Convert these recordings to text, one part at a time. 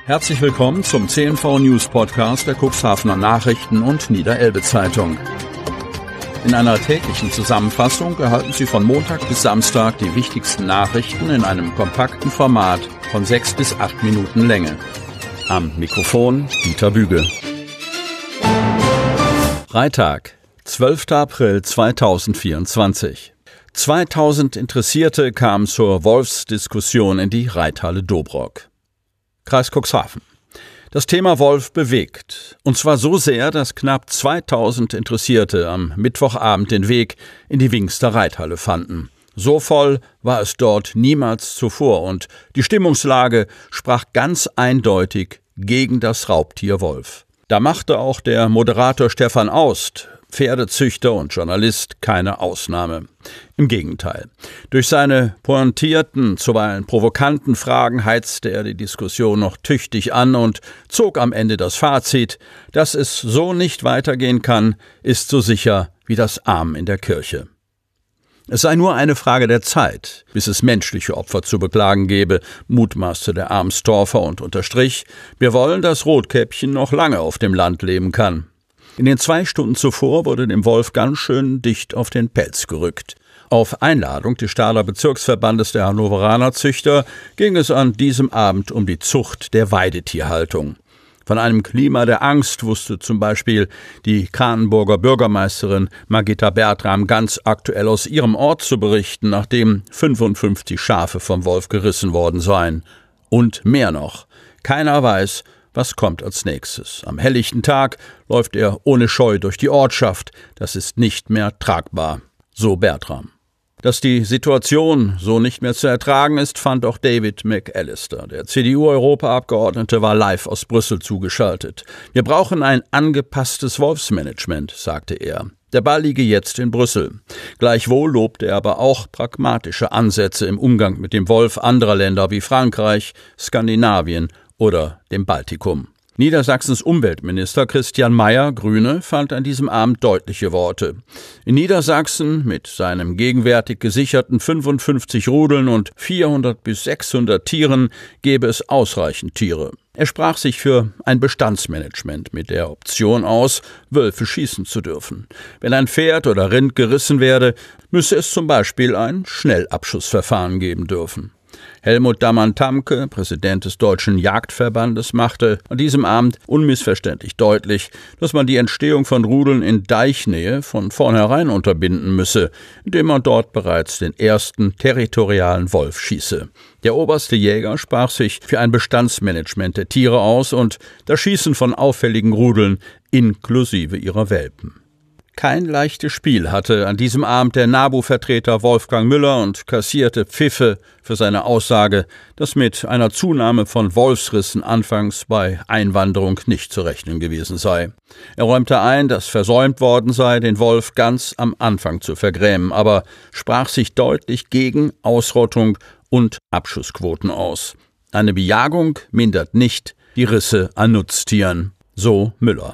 Herzlich willkommen zum CNV News Podcast der Cuxhavener Nachrichten und Niederelbe Zeitung. In einer täglichen Zusammenfassung erhalten Sie von Montag bis Samstag die wichtigsten Nachrichten in einem kompakten Format von 6 bis 8 Minuten Länge. Am Mikrofon Dieter Büge. Freitag, 12. April 2024. 2000 Interessierte kamen zur Wolfsdiskussion in die Reithalle Dobrock. Kreis Cuxhaven. Das Thema Wolf bewegt. Und zwar so sehr, dass knapp 2000 Interessierte am Mittwochabend den Weg in die Wingster Reithalle fanden. So voll war es dort niemals zuvor und die Stimmungslage sprach ganz eindeutig gegen das Raubtier Wolf. Da machte auch der Moderator Stefan Aust, Pferdezüchter und Journalist, keine Ausnahme. Im Gegenteil. Durch seine pointierten, zuweilen provokanten Fragen heizte er die Diskussion noch tüchtig an und zog am Ende das Fazit: Dass es so nicht weitergehen kann, ist so sicher wie das Amen in der Kirche. Es sei nur eine Frage der Zeit, bis es menschliche Opfer zu beklagen gebe, mutmaßte der Armstorfer und unterstrich: Wir wollen, dass Rotkäppchen noch lange auf dem Land leben kann. In den 2 Stunden zuvor wurde dem Wolf ganz schön dicht auf den Pelz gerückt. Auf Einladung des Stahler Bezirksverbandes der Hannoveraner Züchter ging es an diesem Abend um die Zucht der Weidetierhaltung. Von einem Klima der Angst wusste zum Beispiel die Kranenburger Bürgermeisterin Margitta Bertram ganz aktuell aus ihrem Ort zu berichten, nachdem 55 Schafe vom Wolf gerissen worden seien. Und mehr noch. Keiner weiß, was kommt als nächstes. Am helllichten Tag läuft er ohne Scheu durch die Ortschaft. Das ist nicht mehr tragbar. So Bertram. Dass die Situation so nicht mehr zu ertragen ist, fand auch David McAllister. Der CDU-Europaabgeordnete war live aus Brüssel zugeschaltet. Wir brauchen ein angepasstes Wolfsmanagement, sagte er. Der Ball liege jetzt in Brüssel. Gleichwohl lobte er aber auch pragmatische Ansätze im Umgang mit dem Wolf anderer Länder wie Frankreich, Skandinavien oder dem Baltikum. Niedersachsens Umweltminister Christian Mayer, Grüne, fand an diesem Abend deutliche Worte. In Niedersachsen mit seinem gegenwärtig gesicherten 55 Rudeln und 400 bis 600 Tieren gäbe es ausreichend Tiere. Er sprach sich für ein Bestandsmanagement mit der Option aus, Wölfe schießen zu dürfen. Wenn ein Pferd oder Rind gerissen werde, müsse es zum Beispiel ein Schnellabschussverfahren geben dürfen. Helmut Dammann-Tamke, Präsident des Deutschen Jagdverbandes, machte an diesem Abend unmissverständlich deutlich, dass man die Entstehung von Rudeln in Deichnähe von vornherein unterbinden müsse, indem man dort bereits den ersten territorialen Wolf schieße. Der oberste Jäger sprach sich für ein Bestandsmanagement der Tiere aus und das Schießen von auffälligen Rudeln inklusive ihrer Welpen. Kein leichtes Spiel hatte an diesem Abend der NABU-Vertreter Wolfgang Müller und kassierte Pfiffe für seine Aussage, dass mit einer Zunahme von Wolfsrissen anfangs bei Einwanderung nicht zu rechnen gewesen sei. Er räumte ein, dass versäumt worden sei, den Wolf ganz am Anfang zu vergrämen, aber sprach sich deutlich gegen Ausrottung und Abschussquoten aus. Eine Bejagung mindert nicht die Risse an Nutztieren, so Müller.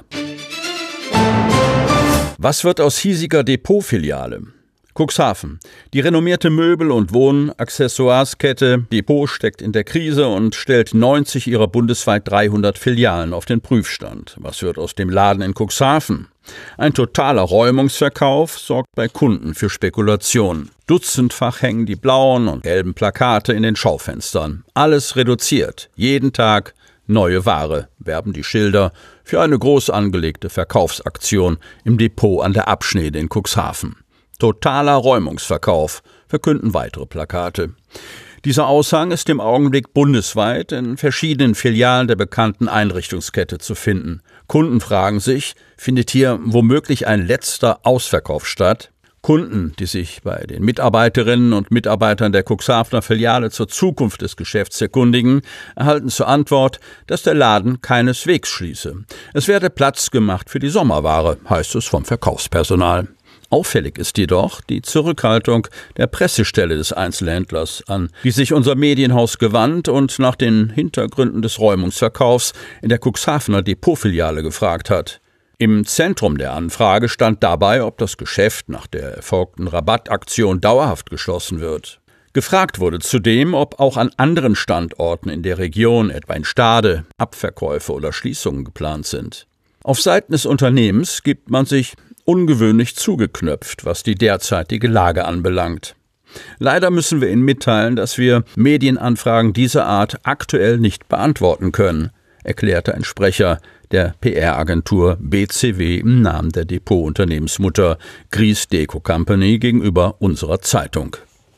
Was wird aus hiesiger Depotfiliale? Cuxhaven. Die renommierte Möbel- und Wohnaccessoireskette Depot steckt in der Krise und stellt 90 ihrer bundesweit 300 Filialen auf den Prüfstand. Was wird aus dem Laden in Cuxhaven? Ein totaler Räumungsverkauf sorgt bei Kunden für Spekulation. Dutzendfach hängen die blauen und gelben Plakate in den Schaufenstern. Alles reduziert. Jeden Tag neue Ware, werben die Schilder für eine groß angelegte Verkaufsaktion im Depot an der Abschnede in Cuxhaven. Totaler Räumungsverkauf, verkünden weitere Plakate. Dieser Aushang ist im Augenblick bundesweit in verschiedenen Filialen der bekannten Einrichtungskette zu finden. Kunden fragen sich, findet hier womöglich ein letzter Ausverkauf statt? Kunden, die sich bei den Mitarbeiterinnen und Mitarbeitern der Cuxhavener Filiale zur Zukunft des Geschäfts erkundigen, erhalten zur Antwort, dass der Laden keineswegs schließe. Es werde Platz gemacht für die Sommerware, heißt es vom Verkaufspersonal. Auffällig ist jedoch die Zurückhaltung der Pressestelle des Einzelhändlers, an die sich unser Medienhaus gewandt und nach den Hintergründen des Räumungsverkaufs in der Cuxhavener Depotfiliale gefragt hat. Im Zentrum der Anfrage stand dabei, ob das Geschäft nach der erfolgten Rabattaktion dauerhaft geschlossen wird. Gefragt wurde zudem, ob auch an anderen Standorten in der Region, etwa in Stade, Abverkäufe oder Schließungen geplant sind. Auf Seiten des Unternehmens gibt man sich ungewöhnlich zugeknöpft, was die derzeitige Lage anbelangt. Leider müssen wir Ihnen mitteilen, dass wir Medienanfragen dieser Art aktuell nicht beantworten können, erklärte ein Sprecher der PR-Agentur BCW im Namen der Depotunternehmensmutter Gries Deco Company gegenüber unserer Zeitung.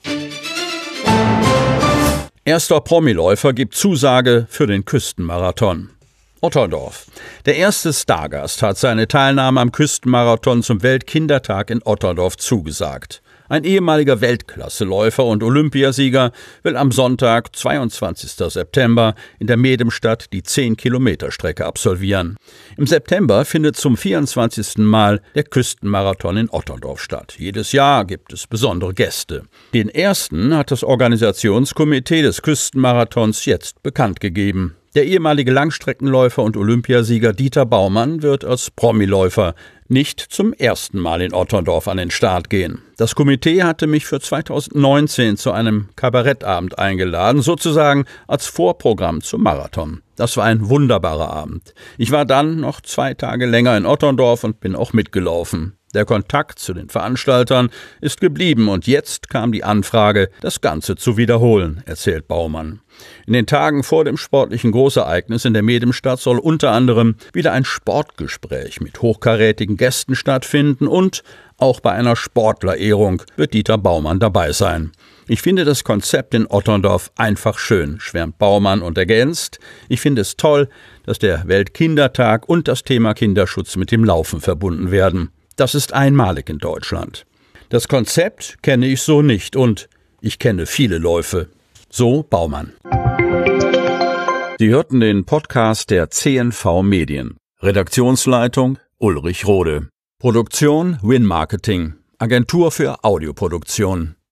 Erster Promiläufer gibt Zusage für den Küstenmarathon. Otterndorf. Der erste Stargast hat seine Teilnahme am Küstenmarathon zum Weltkindertag in Otterndorf zugesagt. Ein ehemaliger Weltklasseläufer und Olympiasieger will am Sonntag, 22. September, in der Medemstadt die 10-Kilometer-Strecke absolvieren. Im September findet zum 24. Mal der Küstenmarathon in Otterndorf statt. Jedes Jahr gibt es besondere Gäste. Den ersten hat das Organisationskomitee des Küstenmarathons jetzt bekannt gegeben. Der ehemalige Langstreckenläufer und Olympiasieger Dieter Baumann wird als Promiläufer nicht zum ersten Mal in Otterndorf an den Start gehen. Das Komitee hatte mich für 2019 zu einem Kabarettabend eingeladen, sozusagen als Vorprogramm zum Marathon. Das war ein wunderbarer Abend. Ich war dann noch 2 Tage länger in Otterndorf und bin auch mitgelaufen. Der Kontakt zu den Veranstaltern ist geblieben und jetzt kam die Anfrage, das Ganze zu wiederholen, erzählt Baumann. In den Tagen vor dem sportlichen Großereignis in der Medemstadt soll unter anderem wieder ein Sportgespräch mit hochkarätigen Gästen stattfinden und auch bei einer Sportlerehrung wird Dieter Baumann dabei sein. Ich finde das Konzept in Otterndorf einfach schön, schwärmt Baumann und ergänzt: Ich finde es toll, dass der Weltkindertag und das Thema Kinderschutz mit dem Laufen verbunden werden. Das ist einmalig in Deutschland. Das Konzept kenne ich so nicht und ich kenne viele Läufe. So Baumann. Sie hörten den Podcast der CNV Medien. Redaktionsleitung Ulrich Rode. Produktion Win Marketing. Agentur für Audioproduktion.